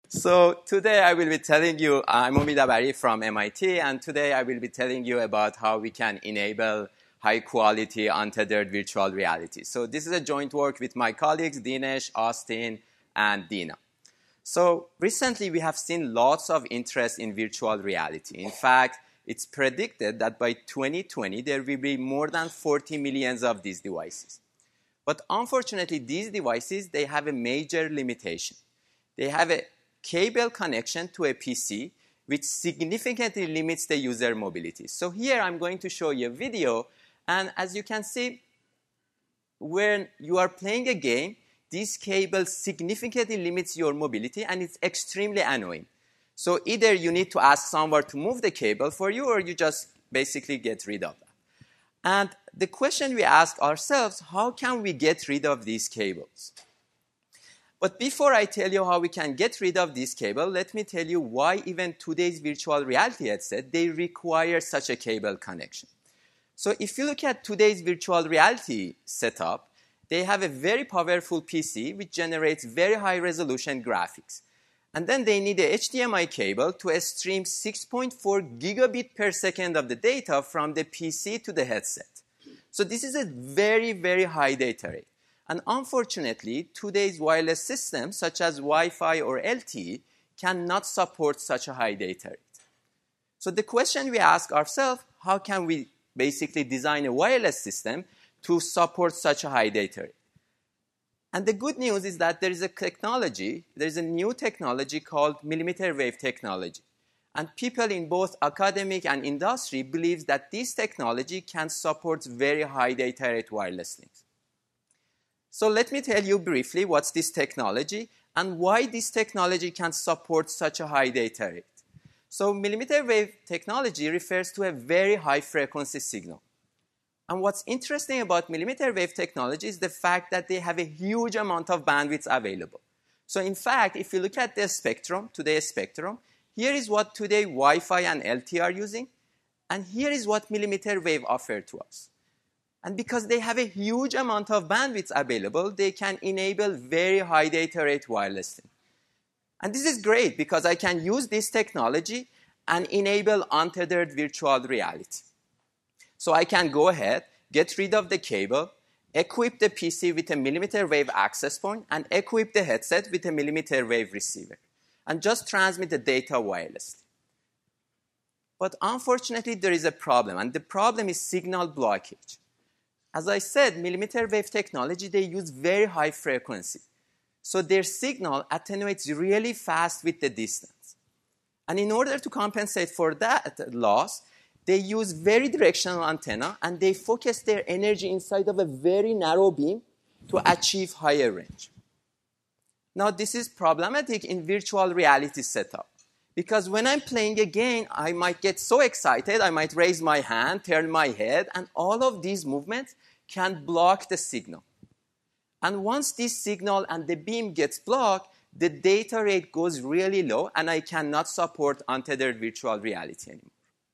So today I will be telling you, I'm Umid Abari from MIT, and today I will be telling you about how we can enable high quality untethered virtual reality. So this is a joint work with my colleagues, Dinesh, Austin, and Dina. So recently we have seen lots of interest in virtual reality. In fact, it's predicted that by 2020 there will be more than 40 million of these devices. But unfortunately, these devices, they have a major limitation. They have a cable connection to a PC, which significantly limits the user mobility. So here I'm going to show you a video, and as you can see, when you are playing a game, this cable significantly limits your mobility, and it's extremely annoying. So either you need to ask someone to move the cable for you, or you just basically get rid of that. And the question we ask ourselves, how can we get rid of these cables? But before I tell you how we can get rid of this cable, let me tell you why even today's virtual reality headset, they require such a cable connection. So if you look at today's virtual reality setup, they have a very powerful PC which generates very high resolution graphics. And then they need a HDMI cable to stream 6.4 gigabit per second of the data from the PC to the headset. So this is a very, very high data rate. And unfortunately, today's wireless systems, such as Wi-Fi or LTE, cannot support such a high data rate. So the question we ask ourselves, how can we basically design a wireless system to support such a high data rate? And the good news is that there is a new technology called millimeter wave technology. And people in both academic and industry believe that this technology can support very high data rate wireless links. So let me tell you briefly what's this technology and why this technology can support such a high data rate. So millimeter wave technology refers to a very high frequency signal. And what's interesting about millimeter wave technology is the fact that they have a huge amount of bandwidth available. So in fact, if you look at the spectrum, today's spectrum, here is what today Wi-Fi and LTE are using, and here is what millimeter wave offer to us. And because they have a huge amount of bandwidth available, they can enable very high data rate wireless link. And this is great because I can use this technology and enable untethered virtual reality. So I can go ahead, get rid of the cable, equip the PC with a millimeter wave access point, and equip the headset with a millimeter wave receiver, and just transmit the data wirelessly. But unfortunately, there is a problem, and the problem is signal blockage. As I said, millimeter wave technology, they use very high frequency. So their signal attenuates really fast with the distance. And in order to compensate for that loss, they use very directional antenna, and they focus their energy inside of a very narrow beam to achieve higher range. Now, this is problematic in virtual reality setup, because when I'm playing a game, I might get so excited, I might raise my hand, turn my head, and all of these movements can block the signal. And once this signal and the beam gets blocked, the data rate goes really low, and I cannot support untethered virtual reality anymore.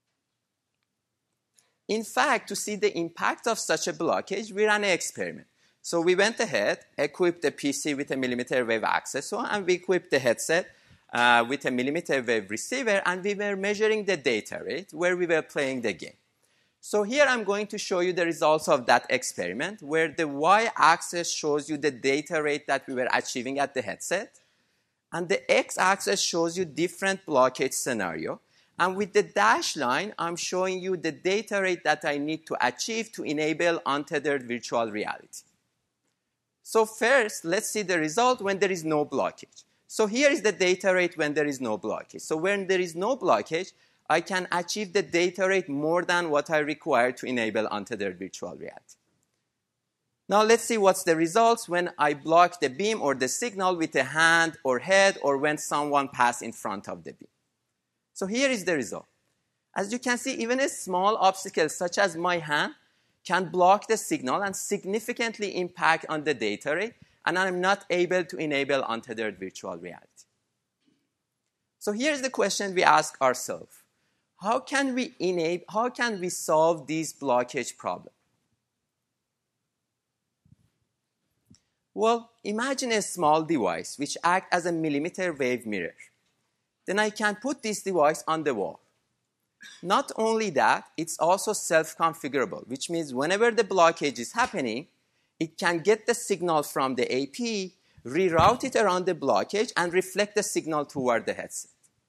In fact, to see the impact of such a blockage, we ran an experiment. So we went ahead, equipped the PC with a millimeter wave accessor, and we equipped the headset with a millimeter wave receiver, and we were measuring the data rate where we were playing the game. So here I'm going to show you the results of that experiment, where the y-axis shows you the data rate that we were achieving at the headset, and the x-axis shows you different blockage scenario. And with the dashed line, I'm showing you the data rate that I need to achieve to enable untethered virtual reality. So first, let's see the result when there is no blockage. So here is the data rate when there is no blockage. So when there is no blockage, I can achieve the data rate more than what I require to enable untethered virtual reality. Now let's see what's the results when I block the beam or the signal with a hand or head, or when someone passes in front of the beam. So here is the result. As you can see, even a small obstacle such as my hand can block the signal and significantly impact on the data rate, and I'm not able to enable untethered virtual reality. So here's the question we ask ourselves. How can we solve these blockage problems? Well, imagine a small device which acts as a millimeter wave mirror. Then I can put this device on the wall. Not only that, it's also self-configurable, which means whenever the blockage is happening, it can get the signal from the AP, reroute it around the blockage, and reflect the signal toward the headset.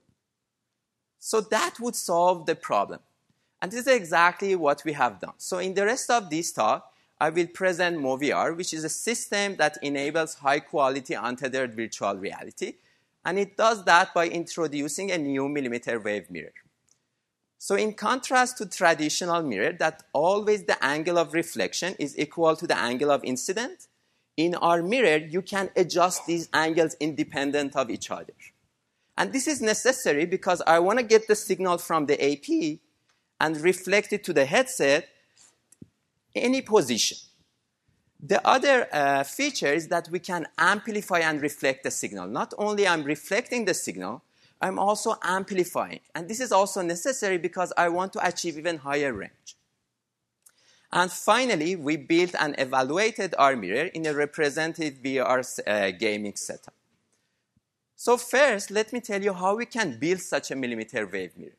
So that would solve the problem. And this is exactly what we have done. So in the rest of this talk, I will present Moviar, which is a system that enables high-quality untethered virtual reality. And it does that by introducing a new millimeter wave mirror. So in contrast to traditional mirror, that always the angle of reflection is equal to the angle of incident, in our mirror, you can adjust these angles independent of each other. And this is necessary because I want to get the signal from the AP and reflect it to the headset any position. The other feature is that we can amplify and reflect the signal. Not only I'm reflecting the signal, I'm also amplifying. And this is also necessary because I want to achieve even higher range. And finally, we built and evaluated our mirror in a representative VR gaming setup. So first, let me tell you how we can build such a millimeter wave mirror.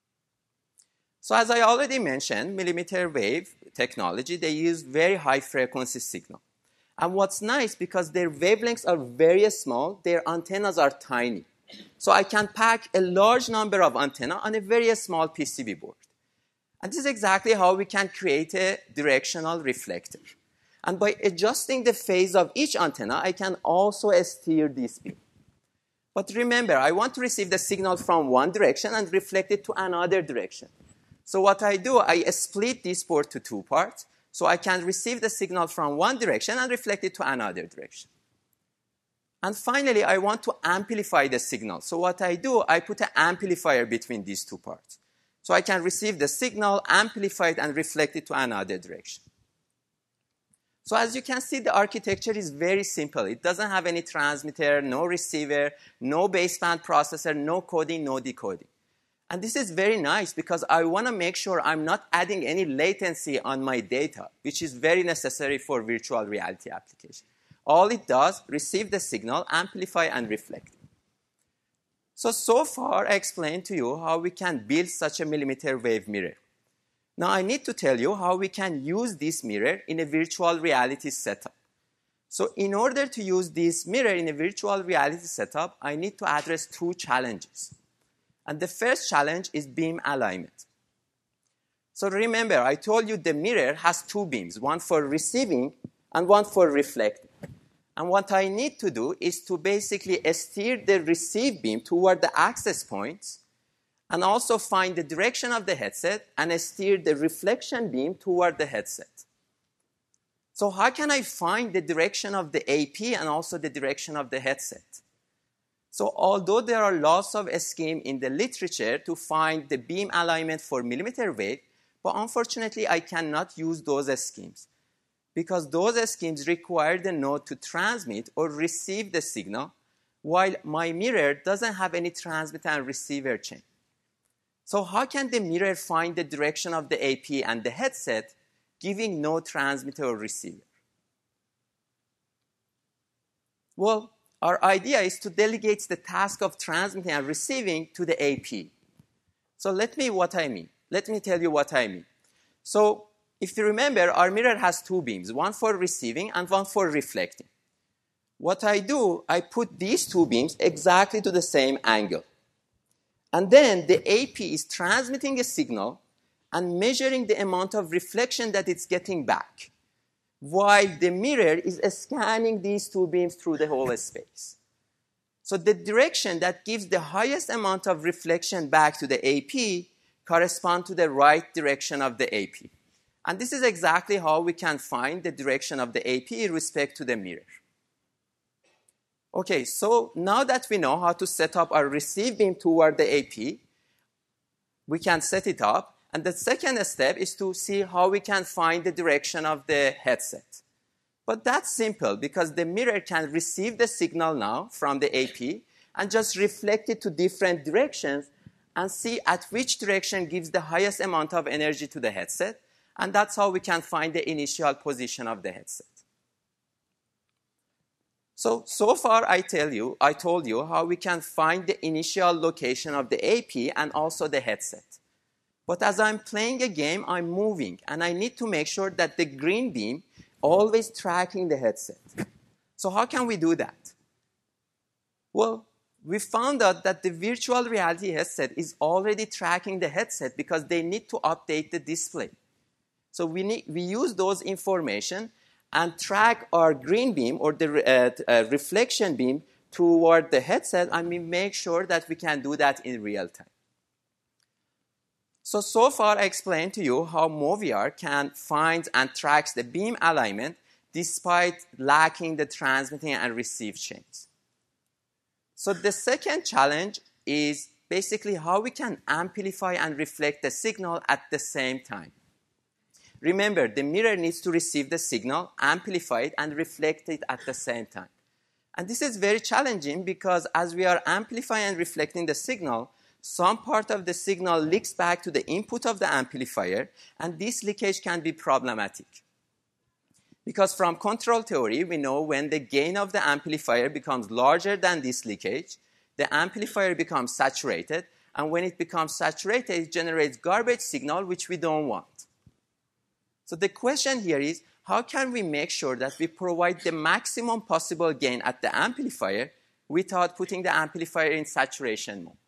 So as I already mentioned, millimeter wave technology, they use very high frequency signal. And what's nice, because their wavelengths are very small, their antennas are tiny. So I can pack a large number of antennas on a very small PCB board. And this is exactly how we can create a directional reflector. And by adjusting the phase of each antenna, I can also steer this beam. But remember, I want to receive the signal from one direction and reflect it to another direction. So what I do, I split this board to two parts, so I can receive the signal from one direction and reflect it to another direction. And finally, I want to amplify the signal. So what I do, I put an amplifier between these two parts. So I can receive the signal, amplify it, and reflect it to another direction. So as you can see, the architecture is very simple. It doesn't have any transmitter, no receiver, no baseband processor, no coding, no decoding. And this is very nice because I want to make sure I'm not adding any latency on my data, which is very necessary for virtual reality application. All it does, receive the signal, amplify, and reflect. So far, I explained to you how we can build such a millimeter wave mirror. Now, I need to tell you how we can use this mirror in a virtual reality setup. So in order to use this mirror in a virtual reality setup, I need to address two challenges. And the first challenge is beam alignment. So remember, I told you the mirror has two beams, one for receiving and one for reflecting. And what I need to do is to basically steer the receive beam toward the access points and also find the direction of the headset and steer the reflection beam toward the headset. So how can I find the direction of the AP and also the direction of the headset? So although there are lots of schemes in the literature to find the beam alignment for millimeter wave, but unfortunately I cannot use those schemes, because those schemes require the node to transmit or receive the signal, while my mirror doesn't have any transmitter and receiver chain. So how can the mirror find the direction of the AP and the headset, giving no transmitter or receiver? Well, our idea is to delegate the task of transmitting and receiving to the AP. So let me tell you what I mean. So if you remember, our mirror has two beams, one for receiving and one for reflecting. What I do, I put these two beams exactly to the same angle. And then the AP is transmitting a signal and measuring the amount of reflection that it's getting back, while the mirror is scanning these two beams through the whole space. So the direction that gives the highest amount of reflection back to the AP corresponds to the right direction of the AP. And this is exactly how we can find the direction of the AP in respect to the mirror. Okay, so now that we know how to set up our receive beam toward the AP, we can set it up. And the second step is to see how we can find the direction of the headset. But that's simple because the mirror can receive the signal now from the AP and just reflect it to different directions and see at which direction gives the highest amount of energy to the headset. And that's how we can find the initial position of the headset. So far I told you how we can find the initial location of the AP and also the headset. But as I'm playing a game, I'm moving, and I need to make sure that the green beam always tracking the headset. So how can we do that? Well, we found out that the virtual reality headset is already tracking the headset because they need to update the display. So we use those information and track our green beam or the reflection beam toward the headset, and we make sure that we can do that in real time. So far I explained to you how Moviar can find and tracks the beam alignment despite lacking the transmitting and receive chains. So the second challenge is basically how we can amplify and reflect the signal at the same time. Remember, the mirror needs to receive the signal, amplify it, and reflect it at the same time. And this is very challenging because as we are amplifying and reflecting the signal, some part of the signal leaks back to the input of the amplifier, and this leakage can be problematic. Because from control theory, we know when the gain of the amplifier becomes larger than this leakage, the amplifier becomes saturated, and when it becomes saturated, it generates garbage signal, which we don't want. So the question here is, how can we make sure that we provide the maximum possible gain at the amplifier without putting the amplifier in saturation mode?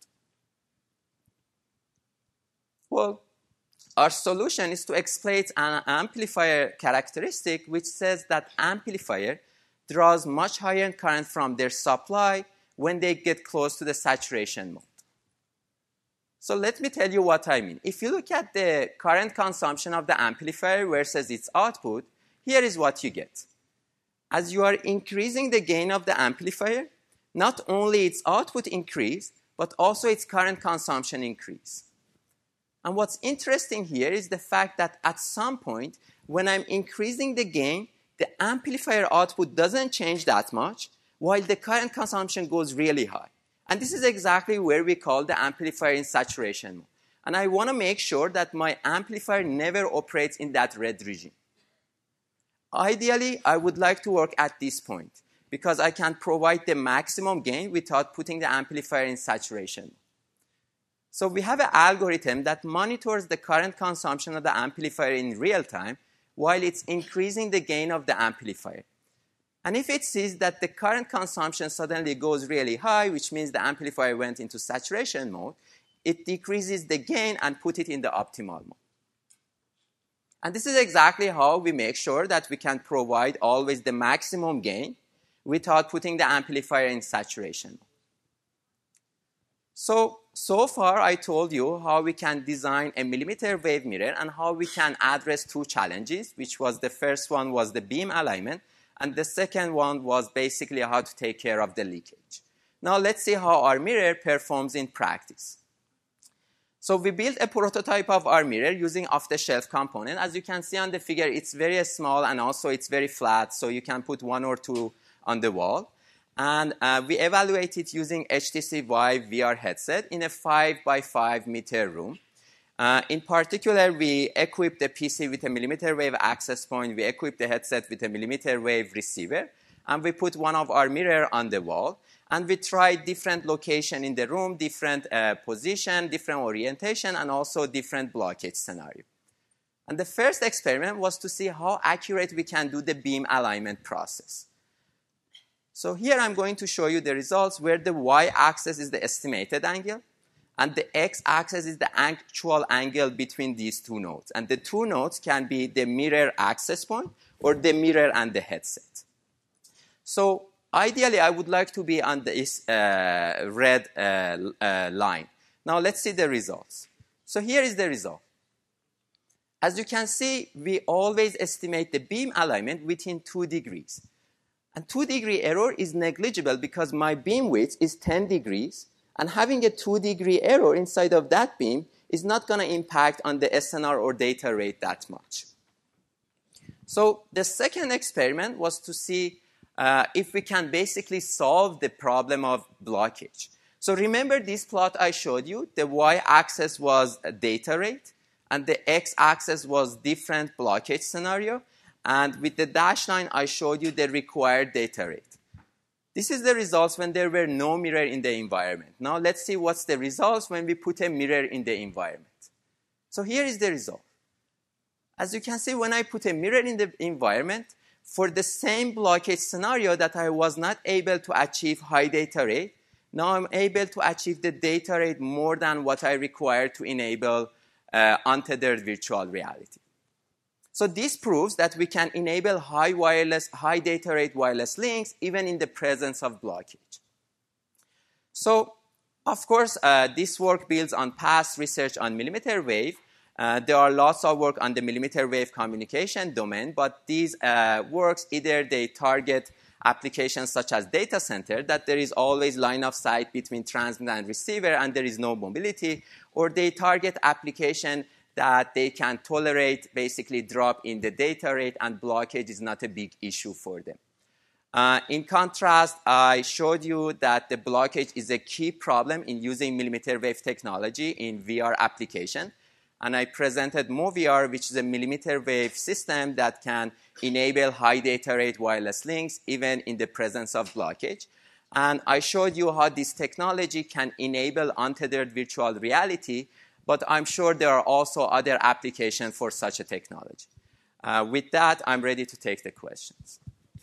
Well, our solution is to exploit an amplifier characteristic which says that amplifier draws much higher current from their supply when they get close to the saturation mode. So let me tell you what I mean. If you look at the current consumption of the amplifier versus its output, here is what you get. As you are increasing the gain of the amplifier, not only its output increase, but also its current consumption increase. And what's interesting here is the fact that at some point, when I'm increasing the gain, the amplifier output doesn't change that much, while the current consumption goes really high. And this is exactly where we call the amplifier in saturation mode. And I want to make sure that my amplifier never operates in that red region. Ideally, I would like to work at this point because I can provide the maximum gain without putting the amplifier in saturation mode. So we have an algorithm that monitors the current consumption of the amplifier in real time while it's increasing the gain of the amplifier. And if it sees that the current consumption suddenly goes really high, which means the amplifier went into saturation mode, it decreases the gain and put it in the optimal mode. And this is exactly how we make sure that we can provide always the maximum gain without putting the amplifier in saturation mode. So far I told you how we can design a millimeter wave mirror and how we can address two challenges, which was the first one was the beam alignment, and the second one was basically how to take care of the leakage. Now let's see how our mirror performs in practice. So we built a prototype of our mirror using off-the-shelf component. As you can see on the figure, it's very small and also it's very flat, so you can put one or two on the wall. And we evaluate it using HTC Vive VR headset in a 5x5 meter room. In particular, we equipped the PC with a millimeter wave access point. We equipped the headset with a millimeter wave receiver. And we put one of our mirror on the wall. And we tried different location in the room, different position, different orientation, and also different blockage scenario. And the first experiment was to see how accurate we can do the beam alignment process. So here I'm going to show you the results where the y-axis is the estimated angle, and the x-axis is the actual angle between these two nodes. And the two nodes can be the mirror access point or the mirror and the headset. So ideally, I would like to be on this red line. Now let's see the results. So here is the result. As you can see, we always estimate the beam alignment within 2 degrees. And 2-degree error is negligible because my beam width is 10 degrees, and having a 2-degree error inside of that beam is not going to impact on the SNR or data rate that much. So the second experiment was to see if we can basically solve the problem of blockage. So remember this plot I showed you? The y-axis was data rate, and the x-axis was different blockage scenario. And with the dashed line, I showed you the required data rate. This is the results when there were no mirror in the environment. Now let's see what's the results when we put a mirror in the environment. So here is the result. As you can see, when I put a mirror in the environment, for the same blockage scenario that I was not able to achieve high data rate, now I'm able to achieve the data rate more than what I require to enable untethered virtual reality. So this proves that we can enable high data rate wireless links even in the presence of blockage. So, of course, this work builds on past research on millimeter wave. There are lots of work on the millimeter wave communication domain, but these works, either they target applications such as data center, that there is always line of sight between transmitter and receiver and there is no mobility, or they target application that they can tolerate basically drop in the data rate and blockage is not a big issue for them. In contrast, I showed you that the blockage is a key problem in using millimeter wave technology in VR application. And I presented MoVR, which is a millimeter wave system that can enable high data rate wireless links even in the presence of blockage. And I showed you how this technology can enable untethered virtual reality, but I'm sure there are also other applications for such a technology. With that, I'm ready to take the questions.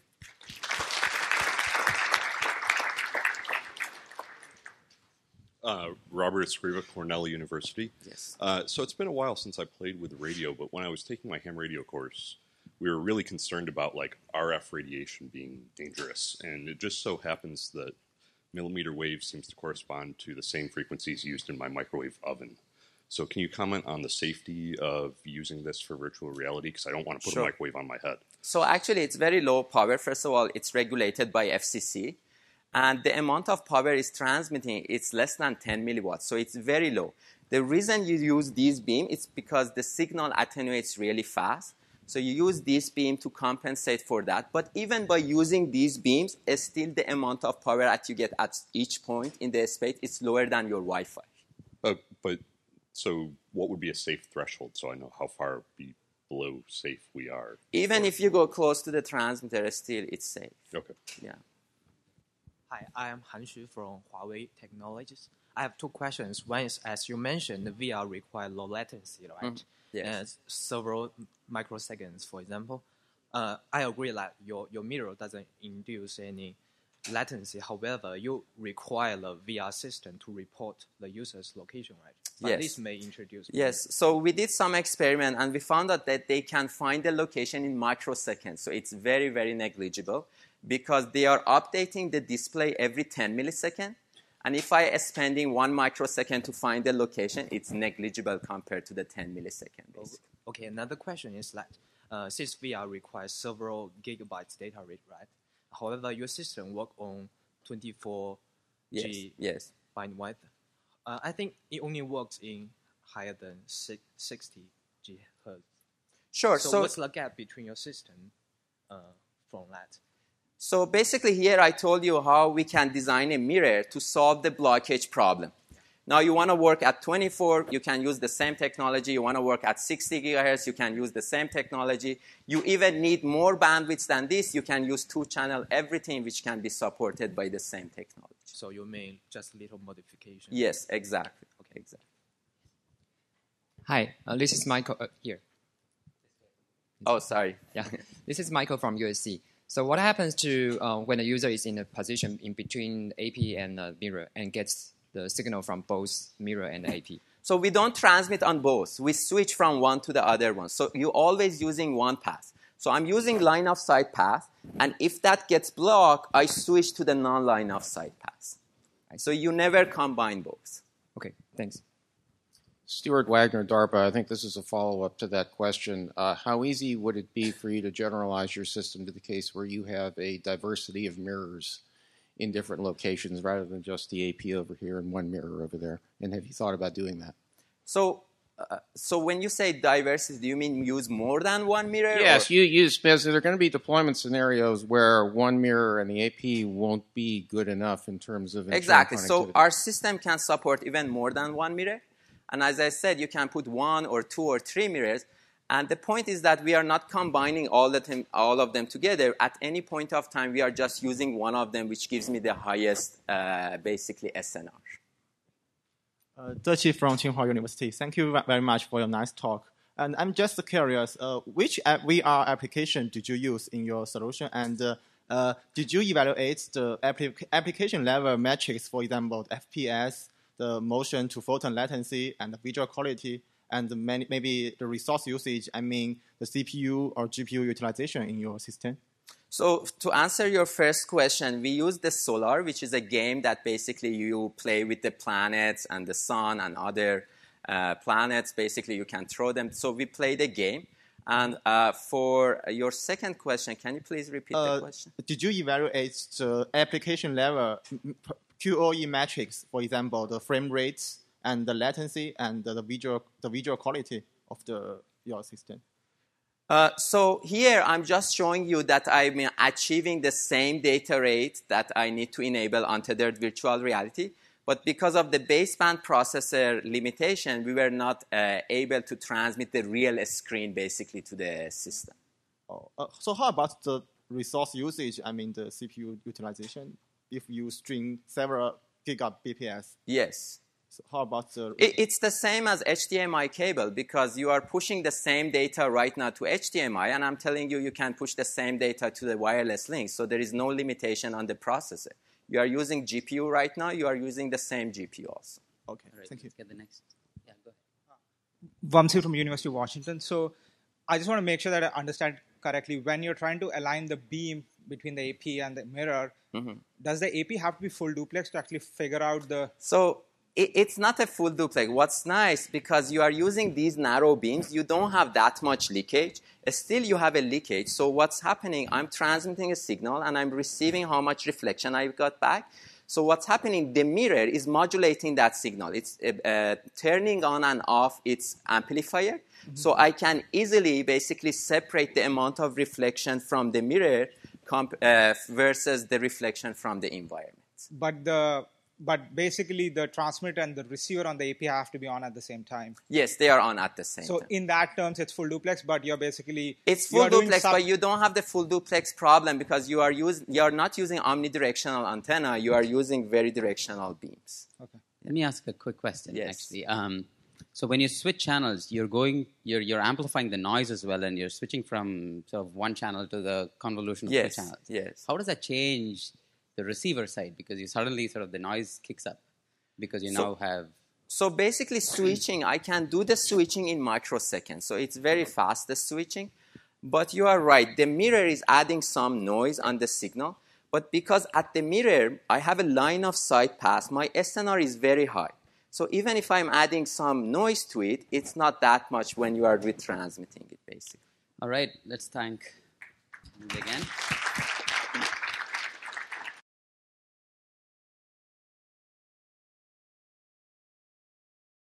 Robert Escriva, Cornell University. Yes. So it's been a while since I played with radio, but when I was taking my ham radio course, we were really concerned about like RF radiation being dangerous. And it just so happens that millimeter wave seems to correspond to the same frequencies used in my microwave oven. So can you comment on the safety of using this for virtual reality? Because I don't want to put a microwave on my head. So actually, it's very low power. First of all, it's regulated by FCC. And the amount of power it's transmitting, it's less than 10 milliwatts. So it's very low. The reason you use these beams is because the signal attenuates really fast. So you use this beam to compensate for that. But even by using these beams, still the amount of power that you get at each point in the space is lower than your Wi-Fi. So what would be a safe threshold so I know how far below safe we are? Even if you go close to the transmitter, still it's safe. Okay. Yeah. Hi, I am Han Xu from Huawei Technologies. I have two questions. One is, as you mentioned, the VR requires low latency, right? Yes. And several microseconds, for example. I agree that your mirror doesn't induce any latency. However, you require the VR system to report the user's location, right? But Yes. this may introduce... Yes. So we did some experiment, and we found out that they can find the location in microseconds. So it's very, very negligible because they are updating the display every 10 milliseconds. And if I am spending 1 microsecond to find the location, it's negligible compared to the 10 milliseconds. Okay, another question is that since VR requires several gigabytes data rate, right? However, your system works on 24G bandwidth. I think it only works in higher than 60 GHz. Sure. So what's the gap between your system from that? So basically here I told you how we can design a mirror to solve the blockage problem. Now you want to work at 24, you can use the same technology. You want to work at 60 gigahertz, you can use the same technology. You even need more bandwidth than this. You can use 2-channel, everything which can be supported by the same technology. So you mean just little modification? Yes, exactly. Okay. Exactly. Hi, this is Michael here. Oh, sorry. Yeah, this is Michael from USC. So what happens to when the user is in a position in between AP and mirror and gets the signal from both mirror and AP? So we don't transmit on both. We switch from one to the other one. So you're always using one path. So I'm using line of sight path, and if that gets blocked, I switch to the non-line of sight path. So you never combine both. Okay, thanks. Stuart Wagner, DARPA. I think this is a follow-up to that question. How easy would it be for you to generalize your system to the case where you have a diversity of mirrors in different locations rather than just the AP over here and one mirror over there? And have you thought about doing that? So when you say diversity, do you mean use more than one mirror? Yes, you use, because there are going to be deployment scenarios where one mirror and the AP won't be good enough in terms of exactly. connectivity. So our system can support even more than one mirror. And as I said, you can put 1 or 2 or 3 mirrors. And the point is that we are not combining all of them together. At any point of time, we are just using one of them, which gives me the highest, basically, SNR. Zhe from Tsinghua University. Thank you very much for your nice talk. And I'm just curious, which VR application did you use in your solution? And did you evaluate the application level metrics, for example, the FPS, the motion to photon latency, and the visual quality, and maybe the resource usage, I mean the CPU or GPU utilization in your system? So to answer your first question, we use the Solar, which is a game that basically you play with the planets and the sun and other planets. Basically, you can throw them. So we play the game. And for your second question, can you please repeat the question? Did you evaluate the application level QoE metrics, for example, the frame rates and the latency and the visual quality of your system? So here I'm just showing you that I'm achieving the same data rate that I need to enable untethered virtual reality. But because of the baseband processor limitation, we were not able to transmit the real screen basically to the system. So how about the resource usage, I mean the CPU utilization, if you string several gigabps? Yes. So how about the... It's the same as HDMI cable because you are pushing the same data right now to HDMI, and I'm telling you, you can push the same data to the wireless link. So there is no limitation on the processor. You are using GPU right now. You are using the same GPU also. Okay, right, thank you. Let's get the next. Yeah, go ahead. Vamsi from University of Washington. So I just want to make sure that I understand correctly. When you're trying to align the beam between the AP and the mirror, does the AP have to be full duplex to actually figure out the... So it's not a full duplex. What's nice, because you are using these narrow beams, you don't have that much leakage. Still, you have a leakage. So what's happening, I'm transmitting a signal, and I'm receiving how much reflection I got back. So what's happening, the mirror is modulating that signal. It's turning on and off its amplifier. So I can easily basically separate the amount of reflection from the mirror versus the reflection from the environment. But basically, the transmitter and the receiver on the AP have to be on at the same time. Yes, they are on at the same time. So in that terms, it's full duplex, but you're basically... It's full duplex, but you don't have the full duplex problem because you are not using omnidirectional antenna. You are using very directional beams. Okay. Let me ask a quick question, Yes. actually. So when you switch channels, you're amplifying the noise as well, and you're switching from sort of one channel to the convolution of two channels. Yes. How does that change the receiver side? Because you suddenly sort of the noise kicks up because you now have... So basically switching, I can do the switching in microseconds. So it's very fast, the switching. But you are right. The mirror is adding some noise on the signal. But because at the mirror, I have a line of sight pass, my SNR is very high. So even if I'm adding some noise to it, it's not that much when you are retransmitting it, basically. All right, let's thank him again.